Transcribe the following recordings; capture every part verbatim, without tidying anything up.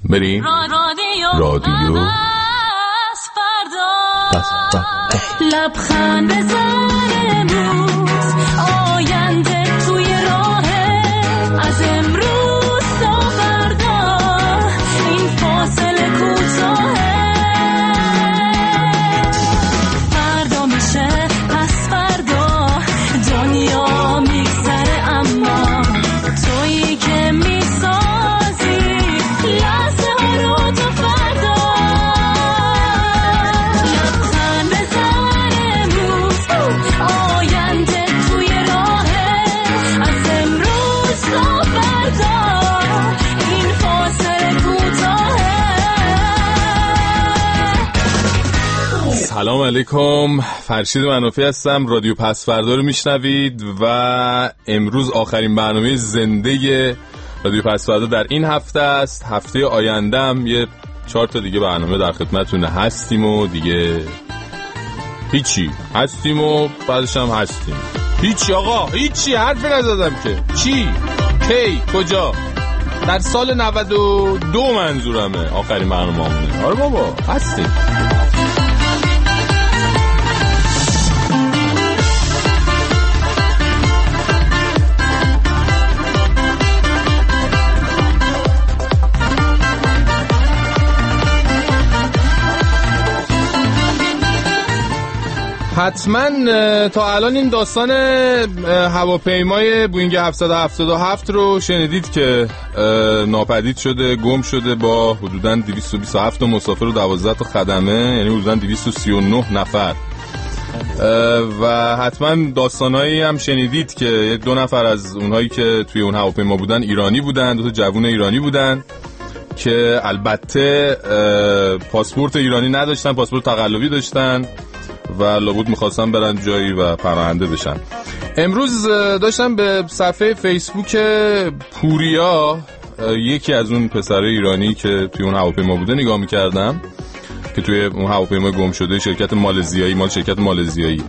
بریم رادیو پس لبخند بزن امروز آینده توی راهه از امروز تا فردا این فاصله کوتاهه فردا میشه پس فردا دنیا میگذره اما تویی که میسازی لحظه ها رو تا فردا لبخند بزن امروز آینده توی راهه از امروز تا فردا این فاصله کوتاهه. سلام علیکم، فرشید منافی هستم. رادیو پس فردا رو میشنوید و امروز آخرین برنامه زنده رادیو پس فردا در این هفته است. هفته آیندهم یه چهار تا دیگه برنامه در خدمتتون هستیم و دیگه هیچی هستیم و بعدش هم هستیم هیچی. آقا هیچی، حرفی نزدم که چی کی کجا. در سال نود و دو منظورمه آخرین برنامه همونه. آره بابا هستیم. حتما تا الان این داستان هواپیمای بوینگ هفتصد و هفتاد و هفت رو شنیدید که ناپدید شده، گم شده با حدوداً دویست و بیست و هفت مسافر و دوازده تا خدمه، یعنی حدوداً دویست و سی و نه نفر. و حتما داستانایی هم شنیدید که دو نفر از اونهایی که توی اون هواپیما بودن ایرانی بودن، دو تا جوون ایرانی بودن که البته پاسپورت ایرانی نداشتن، پاسپورت تقلبی داشتن و لابد میخواستن برن جایی و پناهنده بشن. امروز داشتم به صفحه فیسبوک پوریا، یکی از اون پسرای ایرانی که توی اون هواپیما بوده، نگاه میکردم که توی اون هواپیما گم شده شرکت مالزیایی، مال شرکت مالزیایی.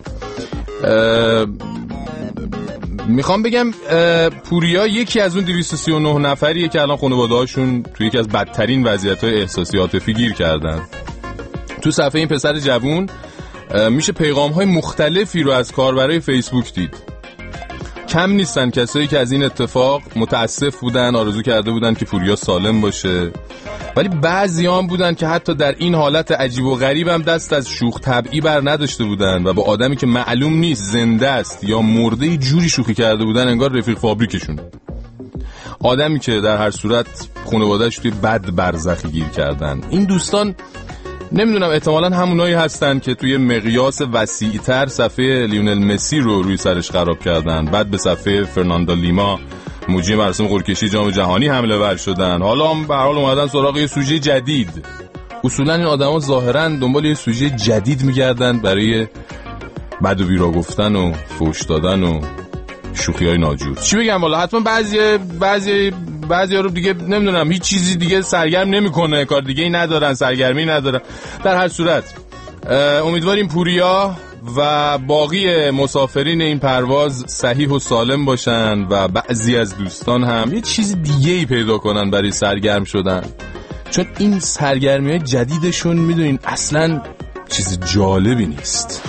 میخوام بگم پوریا یکی از اون دویست و سی و نه نفریه که الان خانواده هاشون توی یکی از بدترین وضعیت‌های احساسی عاطفی گیر کردن. تو صفحه این پسر جوون میشه پیغام‌های مختلفی رو از کاربرای فیسبوک دید. کم نیستن کسایی که از این اتفاق متاسف بودن، آرزو کرده بودن که پوریا سالم باشه، ولی بعضی‌ها هم بودن که حتی در این حالت عجیب و غریب هم دست از شوخ طبعی بر نداشته بودن و با آدمی که معلوم نیست زنده است یا مرده جوری شوخی کرده بودن انگار رفیق فابریکشون. آدمی که در هر صورت خانواده‌اش توی بد برزخی گیر کردن. این دوستان نمیدونم احتمالاً همونایی هستن که توی مقیاس وسیع‌تر صفحه لیونل مسی رو روی سرش خراب کردن، بعد به صفحه فرناندو لیما مجری مراسم قرعه‌کشی جام جهانی حمله ور شدن، حالا هم به هر حال اومدن سراغ یه سوژه جدید. اصولاً این آدما ظاهراً دنبال یه سوژه جدید میگردن برای بد و بیرا گفتن و فحش دادن و شوخی‌های ناجور. چی بگم والا، حتما بعضی بعضی بعضیا رو دیگه نمیدونم هیچ چیزی دیگه سرگرم نمیکنه، کار دیگه ای ندارن، سرگرمی ندارن. در هر صورت امیدواریم پوریا و باقی مسافرین این پرواز صحیح و سالم باشن و بعضی از دوستان هم یه چیز دیگه ای پیدا کنن برای سرگرم شدن، چون این سرگرمی‌های جدیدشون میدونین اصلاً چیز جالبی نیست.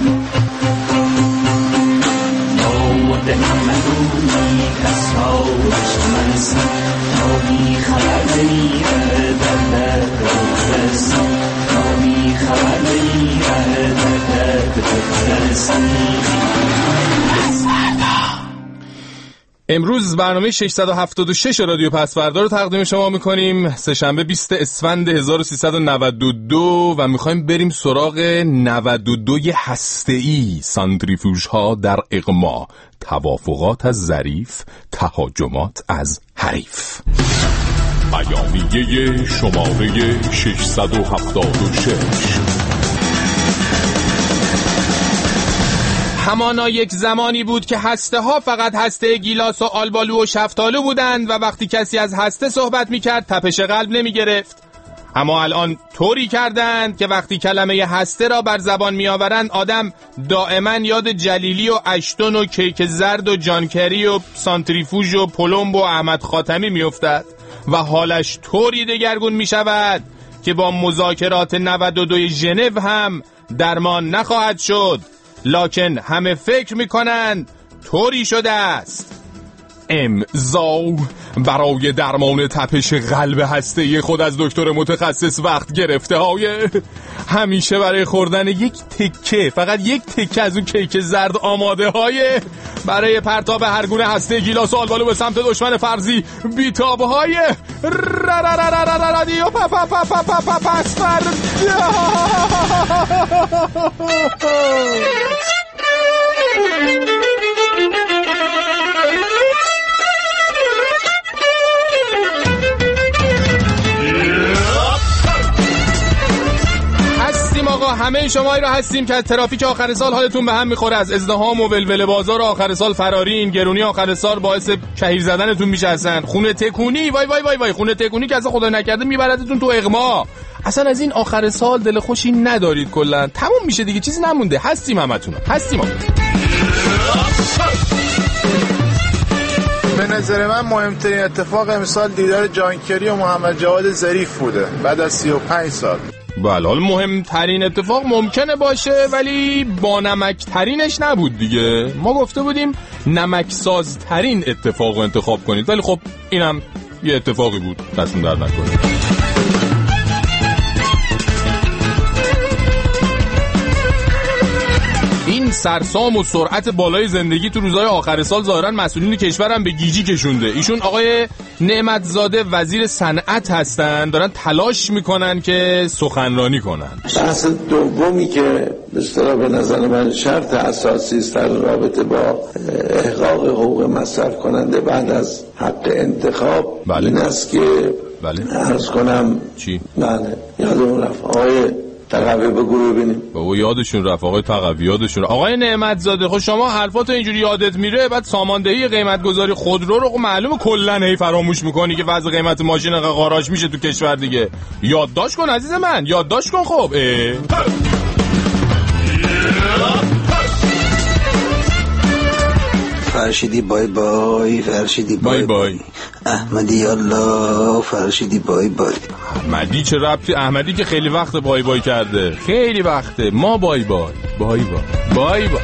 امروز برنامه ششصد و هفتاد و شش رادیو پس فردا رو تقدیم شما میکنیم. سه‌شنبه بیست اسفند هزار و سیصد و نود و دو و میخوایم بریم سراغ نود و دو هسته‌ای، سانتریفوژها در اغما، توافقات از ظریف، تهاجمات از حریف. بیانیه شماره ششصد و هفتاد و شش. همانا یک زمانی بود که هسته ها فقط هسته گیلاس و آلبالو و شفتالو بودند و وقتی کسی از هسته صحبت میکرد تپش قلب نمیگرفت. اما الان طوری کردند که وقتی کلمه هسته را بر زبان میآورند آدم دائما یاد جلیلی و اشتون و کیک زرد و جانکری و سانتریفوژ و پلمب و احمد خاتمی میافتد. و حالش طوری دگرگون می شود که با مذاکرات نود و دو ژنو هم درمان نخواهد شد، لکن همه فکر می کنند طوری شده است. امضا برای درمان تپش قلب هسته‌ای خود از دکتر متخصص وقت گرفته های همیشه برای خوردن یک تکه، فقط یک تکه از اون کیک زرد آماده های برای پرتاب هر گونه هسته گیلاس و آلبالو به سمت دشمن فرضی بیتاب های رادیو پسوردا. آقا همه شمایی را هستیم که از ترافیک آخر سال حالتون به هم میخوره، از ازدحام و ولوله بازار آخر سال فرارین، گرونی آخر سال باعث کهیر زدنتون میشه، اصلا خونه تکونی وای وای وای وای خونه تکونی که اصلا خدا نکرده میبردتون تو اغما. اصلا از این آخر سال دل خوشی ندارید، کلا تموم میشه دیگه، چیزی نمونده. هستیم همتون هستیم آقا. به نظر من مهمترین اتفاق امسال دیدار جانکری و محمد جواد ظریف بوده بعد از سی و پنج سال. بله، حالا مهمترین اتفاق ممکنه باشه ولی با نمکترینش نبود دیگه. ما گفته بودیم نمکسازترین اتفاق رو انتخاب کنید، ولی خب اینم یه اتفاقی بود، دستون درد نکنه. این سرسام و سرعت بالای زندگی تو روزهای آخر سال ظاهرا مسئولین کشورم به گیجی کشونده. ایشون آقای نعمتزاده وزیر صنعت هستن، دارن تلاش میکنن که سخنرانی کنن. بحث دومی که به اصطلاح به نظر من شرط اساسی است در رابطه با احقاق حقوق مصرف کننده بعد از حق انتخاب بله. این است که بله. عرض کنم چی؟ بله یادمون رفت آقای تقوی بگو ببینیم. بابا یادشون رفت آقای تقوی یادشون رفت. آقای نعمتزاده خب شما حرفاتو اینجوری یادت میره، بعد ساماندهی قیمت گذاری خودرو رو معلومه کلا هی فراموش میکنی که وضع قیمت ماشین قاراج میشه تو کشور دیگه. یادداشت کن عزیز من، یادداشت کن. خب فرشیدی بای بای، فرشیدی بای بای بای، احمدی یالله، فرشیدی بای بای. احمدی چه ربطی؟ احمدی که خیلی وقت بای بای کرده، خیلی وقته. ما بای بای بای بای بای بای.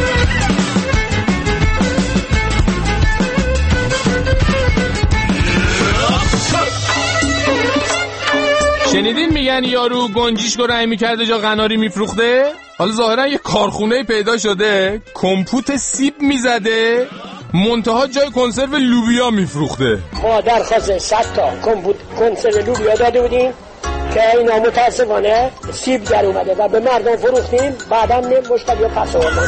شنیدین میگن یارو گنجیشکو رنگ میکرده جا قناری میفروخته؟ حالا ظاهرا یه کارخونه پیدا شده کمپوت سیب میزده منتها جای کنسرو لوبیا میفروخته. ما درخواست صد تا کمپوت کنسرو لوبیا داده بودیم که اینا متاسفانه سیب در اومده و به مردم فروختیم، بعدم مشتری پس آوردن.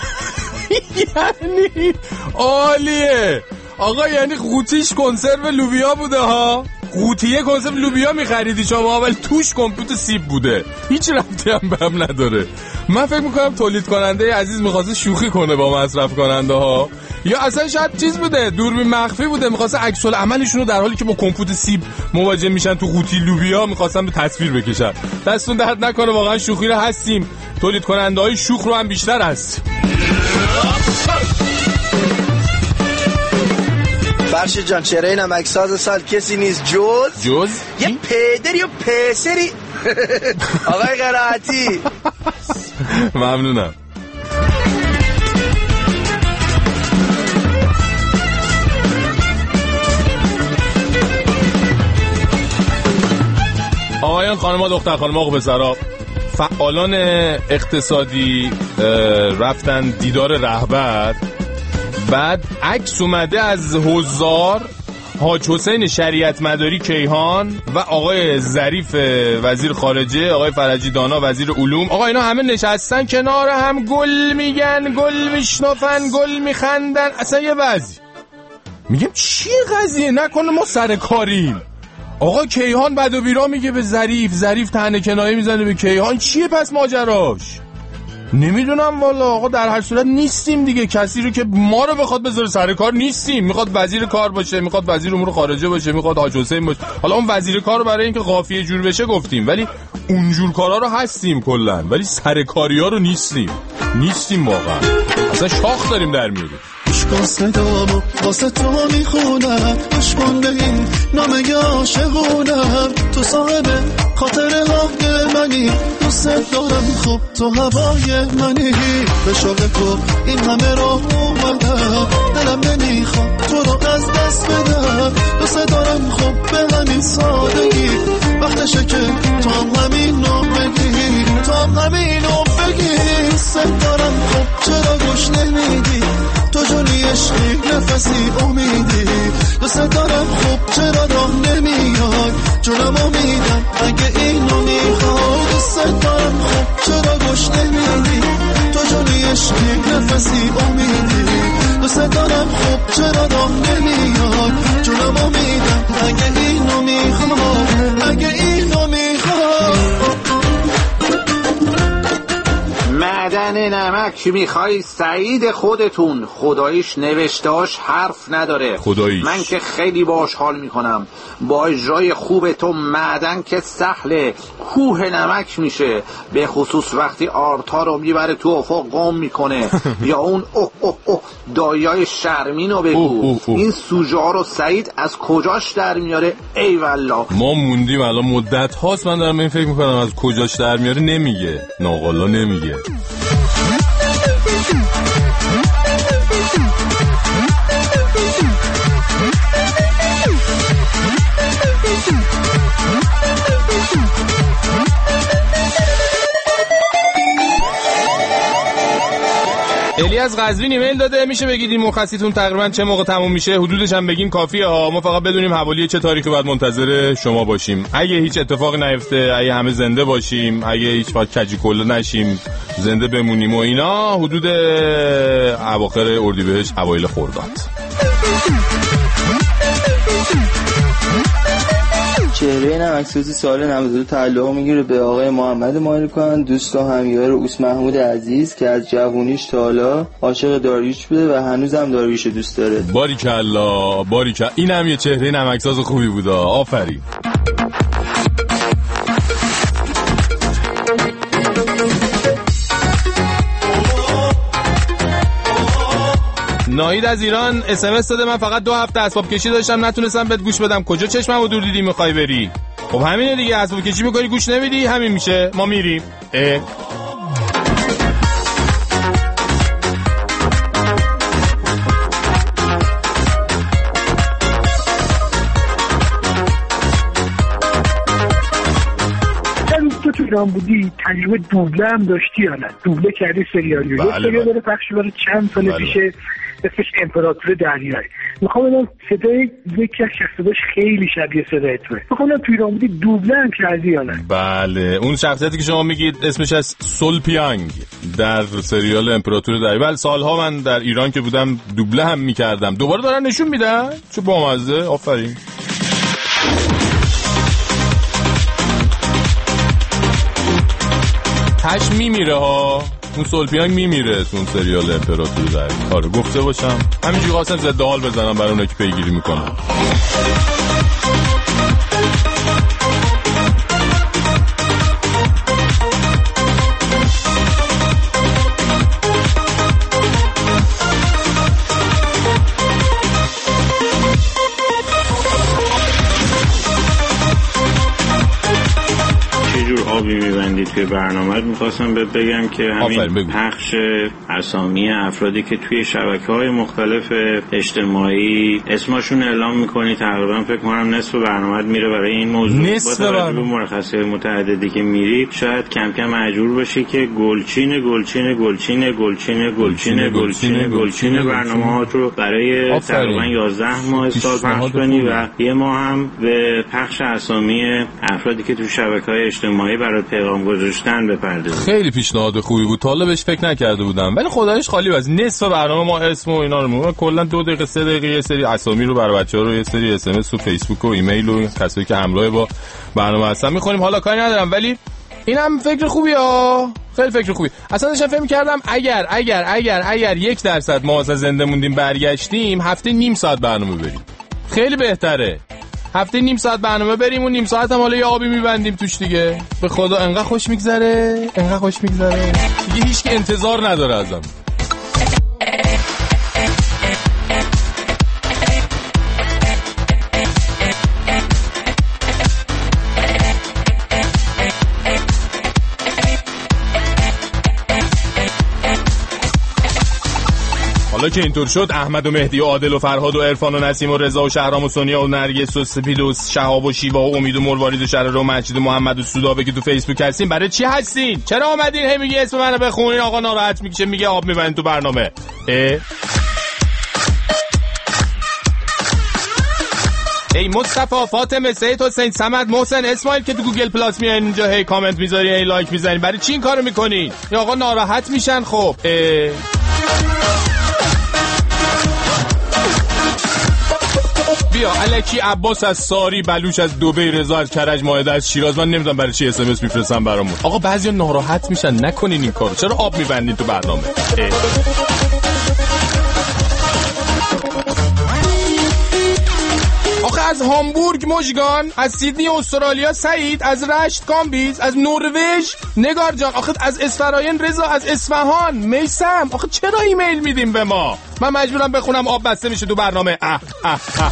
یعنی عالیه آقا، یعنی قوطیش کنسرو لوبیا بوده ها، قوطیه کنسرو لوبیا میخریدی شما ولی توش کمپوت سیب بوده، هیچ ربطی هم به هم نداره. من فکر میکنم تولید کننده عزیز میخواسته شوخی کنه با مصرف کننده ها، یا اصلا شاید چیز بوده، دوربین مخفی بوده، میخواسته عکس العملشون رو در حالی که با کمپوت سیب مواجه میشن تو قوطی لوبیا میخواستن به تصویر بکشن. دستون درد نکنه، واقعا شوخی رو هستیم، تولید کننده های شوخ رو هم بیشتر هست. فرشید جان چهره نمکساز سال کسی نیست جز جز یه پدری و پسری آقای قرائتی. ممنونم. آقایان خانم‌ها دختر خانم‌ها و پسرا، فعالان اقتصادی رفتن دیدار رهبر، بعد عکس اومده از حضار حاج حسین شریعت مداری کیهان و آقای ظریف وزیر خارجه، آقای فرجی دانا وزیر علوم. آقا اینا همه نشستن کنار هم، گل میگن، گل میشنفن، گل میخندن. اصلا یه وضعی میگم چیه قضیه، نکنه ما سر کاریم. آقا کیهان بد و بیرا میگه به ظریف، ظریف طعنه کنایه میزنه به کیهان. چیه پس ماجراش؟ نمیدونم والا. آقا در هر صورت نیستیم دیگه، کسی رو که ما رو بخواد بذاره سر کار نیستیم. میخواد وزیر کار باشه، میخواد وزیر امور خارجه باشه، میخواد حاج حسین باشه. حالا اون وزیر کار رو برای اینکه قافیه جور بشه گفتیم، ولی اونجور کارا رو هستیم کلا، ولی سر کاریا رو نیستیم. نیستیم واقعا. اصلا شاخ داریم در میاریم. گوش کن صدامو واسه تو میخونم، گوش کن به این نامه عاشقونم. تو صاحب خاطره های منی، دوست دارم خب تو هوای منی. به شوق تو این همه راه اومدم، دلم نمیخواد تو رو از دست بدم. دوست دارم خب به همین سادگی، وقتشه که تو هم همینو بگی، تو هم همینو بگی. دوست دارم خب چرا گوش نمیدی، تو جونی عشقی نفسی امیدی. دوست دارم خب چرا راه نمیای، جونم امیدم اگه اینو میخوای. دوست دارم خب چرا گوش نمیدی، تو جونی عشقی نفسی امیدی. دوست دارم خب چرا راه نمیای، جونم امیدم اگه اینو میخوای، اگه اینو میخوای. معدن نمک میخوای سعید خودتون، خداییش نوشتاش حرف نداره. خداییش. من که خیلی باش حال میکنم با اجرای خوب تو. معدن که سهله، کوه نمک میشه، به خصوص وقتی آرتا رو میبره تو افق قم میکنه. یا اون اوه اوه اوه دایای شرمین رو بگو. اوه اوه اوه. این سوژه ها رو سعید از کجاش در میاره؟ ای والله ما موندیم الان مدت هاست من دارم این فکر میکنم از کجاش در میاره. نمیگه، ناقلا نمیگه. الی از قزوین ایمیل داده، میشه بگید این مرخصیتون تقریبا چه موقع تموم میشه؟ حدودش هم بگین کافیه ها، ما فقط بدونیم حوالی چه تاریخی باید منتظر شما باشیم. اگه هیچ اتفاقی نیفته، اگه همه زنده باشیم، اگه هیچ وقت کجی کلا نشیم، زنده بمونیم و اینا، حدود اواخر اردیبهشت اوایل خرداد. چهره نمکسازی سال نود و دو تعلق میگیره به آقای محمد مالکان، دوست و همیار اوس محمود عزیز که از جوونیش تا حالا عاشق داریوش بوده و هنوزم داریوش دوست داره. باریکلا باریکلا، این هم یه چهره نمکساز خوبی بوده. آفرین. ناهید از ایران اس ام اس داده، من فقط دو هفته اسباب کشی داشتم نتونستم بهت گوش بدم. کجا چشممو دور دیدی میخوای بری؟ خب همینه دیگه، اسباب کشی میکنی گوش نمیدی، همین میشه، ما میریم. اه تو ایران بودی تجربه دوبله هم داشتی یا نه؟ دوبله کردی سریالیو. بله یه سریال داره پخش شده چند سال بله. پیشه، اسمش امپراتور دریایی. میخوام ببینم صدای یکی از شخصیتاش خیلی شبیه صدای توئه. میخوام ببینم تو ایران بودی دوبله هم کردی یا نه؟ بله، اون شخصیتی که شما میگید اسمش از سول پیانگ در سریال امپراتور دریایی. بله، سالها من در ایران که بودم دوبله هم میکردم. دوباره دارن نشون میدن، چه بامزه. آفرین. تش میمیره ها، اون سولپیانگ میمیره تو اون سریال امپراتور دریایی. آره گفته باشم، همینجوری خواستم ضد حال بزنم برای اونایی که پیگیری میکنن. آبی میبندید توی برنامه. میخواستم بهت بگم که همین پخش اسامی افرادی که توی شبکه‌های مختلف اجتماعی اسمشون اعلام میکنی، تقریبا فکر کنم نصف برنامه میره برای این موضوع. نصف برنامه مرخصی‌های متعددی که میری شاید کم کم مجبور بشی که گلچین گلچین گلچین گلچین گلچین گلچین گلچین برنامه‌هات رو برای تقریبا یازده ماه سال پخش کنی و یه ماه هم به پخش اسامی افرادی که تو شبکه‌های اجتماعی برای پیغام گذاشتن بپردازید. خیلی پیشنهاد خوبی بود، تا حالا بهش فکر نکرده بودم، ولی خدایش خالی از نصف برنامه ما اسم و اینا رو میگم. کلا دو دقیقه سه دقیقه یه سری اسامی رو برای بچه‌ها رو، یه سری اس ام اس و فیسبوک و ایمیل و کسایی که همراه با برنامه هستن می‌خونیم. حالا کاری ندارم، ولی اینم فکر خوبیه ها، خیلی فکر خوبی. اصلا داشتم فکر می‌کردم اگر اگر اگر اگر یک درصد ما واسه زنده موندیم برگشتیم، هفته نیم ساعت برنامه بریم. خیلی بهتره. هفته نیم ساعت برنامه بریم و نیم ساعت هم حالا یه آبی میبندیم توش دیگه. به خدا انقدر خوش میگذره، انقدر خوش میگذره دیگه، هیچ که انتظار نداره ازم. حالا که اینطور شد احمد و مهدی و عادل و فرهاد و عرفان و نسیم و رضا و شهرام و سونیا و نرگس و سپید و شهاب و شیوا و امید و مروارید و شرر و مجید و محمد و سودابه که تو فیسبوک هستین برای چی هستین؟ چرا اومدین هی میگی اسم منو بخونین؟ آقا ناراحت میشه میگه آب میبرین تو برنامه. اه؟ ای مصطفی، فاطمه، سید حسین، صمد، محسن، اسماعیل که تو گوگل پلاس میایین اینجا هی کامنت میذاری هی لایک میزنین برای چی این کارو میکنین؟ یا آقا ناراحت میشن. خب اه. بیا الکی عباس از ساری، بلوش از دبی، رضا از کرج، ماهده از شیراز. من نمیدونم برای چی اس ام اس میفرستن برامون. آقا بعضیا ناراحت میشن، نکنین این کارو. چرا آب میبندین تو برنامه؟ اه. آخه از هامبورگ مژگان، از سیدنی استرالیا سعید، از رشت کامبیز، از نروژ نگار جان، آخه از اسفراین رضا، از اصفهان میسم. آخه چرا ایمیل میدیم به ما؟ من مجبورم بخونم آب بسته میشه تو برنامه. اه اه اه.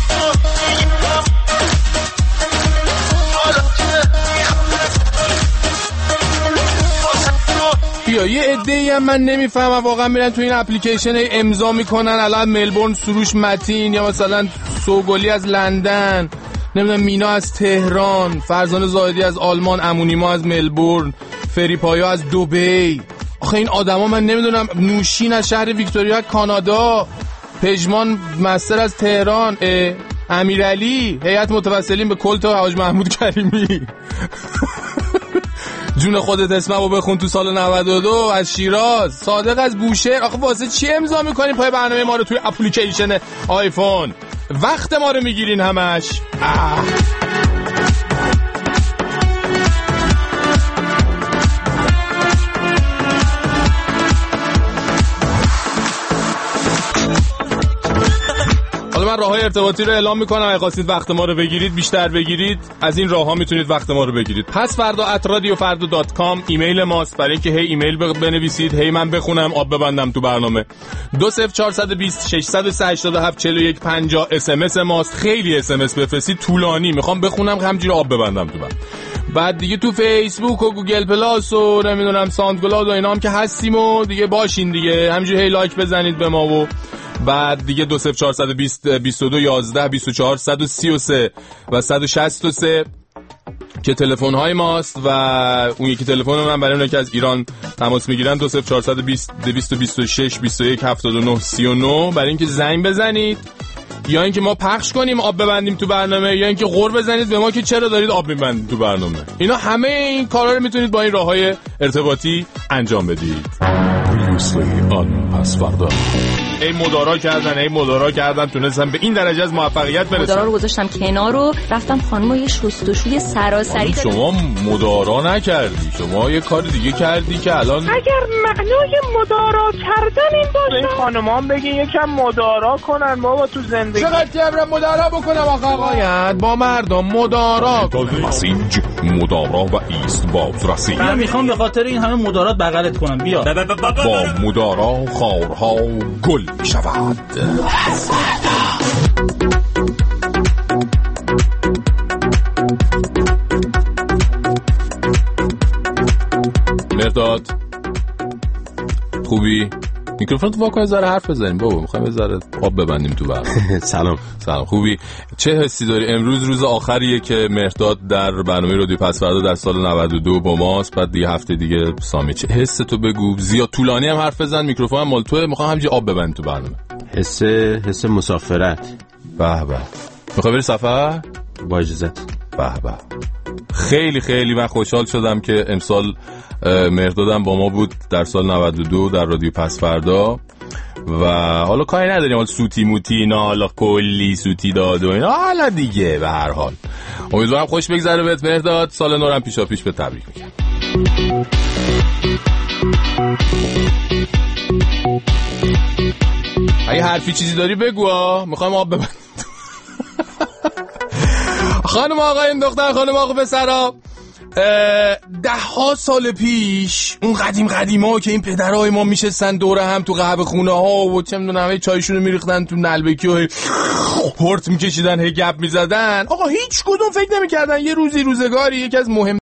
بیا یه عده‌ای هم من نمیفهمم واقعا میرن تو این اپلیکیشن امضا میکنن الان ملبورن سروش متین، یا مثلا سوگلی از لندن، نمیدونم مینا از تهران، فرزانه زاهدی از آلمان، امونیما از ملبورن، فریپایا از دبی. آخه این آدما من نمیدونم. نوشین از شهر ویکتوریا کانادا، پژمان مستر از تهران، امیرعلی هیئت متوسلین به کل تا حاج محمود کریمی. جون خودت اسممو بخون تو سال نود و دو از شیراز، صادق از بوشهر. آخه واسه چی امضا میکنین پای برنامه ما رو توی اپلیکیشن آیفون؟ وقت ما رو میگیرین همش. آه. حالا من راههای ارتباطی رو اعلام میکنم، اگه خواستید وقت ما رو بگیرید بیشتر بگیرید از این راهها میتونید وقت ما رو بگیرید. پس فردا ات رادیو فردا دات کام ایمیل ماست برای اینکه هی ایمیل بنویسید هی من بخونم آب ببندم تو برنامه. دو صفر چهار دو صفر شش صفر سه هشت هفت چهار یک پنجاه اس ام اس ماست. خیلی اس ام اس بفرستید طولانی میخوام بخونم همینجوری آب ببندم تو برنامه. بعد دیگه تو فیسبوک و گوگل پلاس و نمیدونم ساوند کلاود و اینا هم که هستیم و دیگه باشین دیگه همینجوری هی لایک بزنید به ما. و بعد دیگه دو صفر چهار دو صفر بیست و دو یازده بیست و چهار صد و سی و سه و صد و شصت و سه که تلفن های ماست و اون یکی تلفن من برای اونایی که از ایران تماس میگیرن دو صفر چهار دو صفر دویست و بیست و شش بیست و یک هفتاد و نه سی و نه برای اینکه زنگ بزنید یا اینکه ما پخش کنیم آب ببندیم تو برنامه یا اینکه غر بزنید به ما که چرا دارید آب میبندید تو برنامه. اینا همه این کارا رو میتونید با این راههای ارتباطی انجام بدید. پس فردا ای مدارا کردن ای مدارا کردن تونستم به این درجه از موفقیت برسم. مدارا رو گذاشتم کنار رو رفتم خانمو یه شستشوی سراسری. شما مدارا نکردی، شما یه کار دیگه کردی که الان اگر معنای مدارا کردن این باشه این خانمام بگین یکم مدارا کنن ما با تو زندگی. چقدر جبرم مدارا بکنم آقا آقایان با مردم مدارا مسیج مدارا و ایست باز رسید. من میخوام به خاطر این همه مدارات بغلت کنم. بیا با مدارا خارها گل می شود. مرداد خوبی؟ میکروفون تو واکن ذره حرف بزنیم بابا، میخوایم یه ذره آب ببندیم تو برنامه. سلام سلام خوبی؟ چه حسی داری؟ امروز روز آخریه که مرداد در برنامه رادیو پس فردا در سال نود و دو با ماست، بعد دیگه هفته دیگه سامی. چه حس تو بگو، زیاد طولانی هم حرف بزن، میکروفون هم مال توئه، میخوام همینجوری آب ببند تو برنامه. حس حس مسافرت. به به. میخوای بری سفر؟ با اجازهت. به به. خیلی خیلی من خوشحال شدم که امسال مردادم با ما بود در سال نود و دو در رادیو پس فردا و حالا کاری نداریم حالا سوتی موتی اینا، حالا کلی سوتی داد و اینا، حالا دیگه به هر حال امیدوارم خوش بگذره بهت مرداد. سال نورم پیشا پیش به تبریک میگم. اگه حرفی چیزی داری بگو ها، میخوایم آب ببندیم. خانم آقایان دختر خانم آقا پسرا، ده ها سال پیش اون قدیم قدیما که این پدرای ما میشستن دوره هم تو قهوه خونه ها و چه میدونم هی چایشونو میریختن تو نلبکی و پورت میکشیدن هی گپ میزدن، آقا هیچ کدوم فکر نمیکردن یه روزی روزگاری یکی از مهم